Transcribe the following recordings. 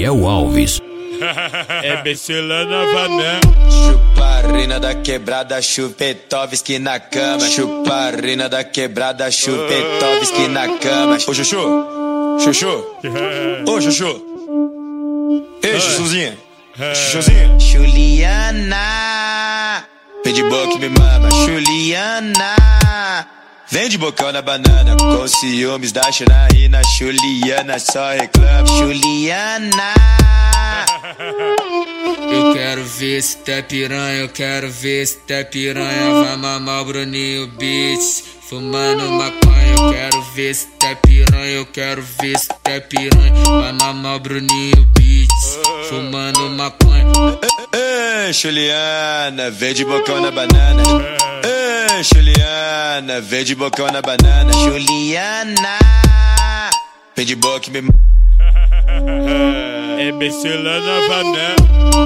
Gabriel Alves. É Becela na Vanã. Chuparina da quebrada, Chupetovski na cama. Chuparina da quebrada, Chupetovski na cama. Ô Chuchu, Chuchu, ô Chuchu. Ei, Chuchuzinha, Chuchuzinha. Juliana, vem de boca e me mama. Juliana, vem de bocão na banana. Com ciúmes da Janaína. Juliana só reclama. Juliana, eu quero ver se tá piranha, eu quero ver se tá piranha. Vai mamar o Bruninho Beats, fumando maconha. Eu quero ver se tá piranha, eu quero ver se tá piranha. Vai mamar o Bruninho Beats, fumando maconha. Ei, Juliana, vem de bocão na banana. Ei, Juliana, vem de bocão na banana. Juliana, vem de boca e me... É Becela na Vanã.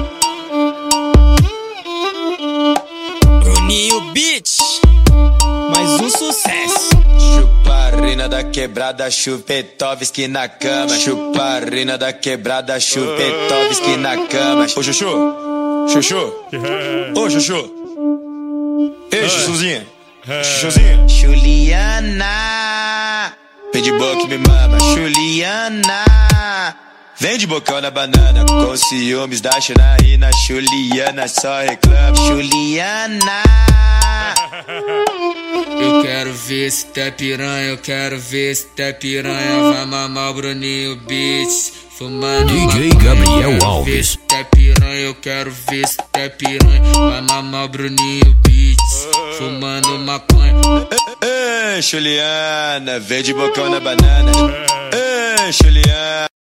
Bruninho Beats, mais um sucesso. Chuparina da quebrada, Chupetovski na cama. Chuparina da quebrada, Chupetovski na cama. Ô Chuchu, Chuchu, ô Chuchu. Ei, Chuchuzinha, Chuchuzinha. Juliana, vem de boca e me mama. Juliana, vem de bocão na banana. Com ciúmes da Janaína. Juliana só reclama. Juliana, eu quero ver se tá piranha, eu quero ver se tá piranha. Vai mamar o Bruninho Beats, fumando DJ maconha. Gabriel Eu quero ver Alves. se tá piranha, eu quero ver se tá piranha. Vai mamar o Bruninho Beats, fumando maconha. ei, Juliana, vem de bocão na banana. Ei, Juliana.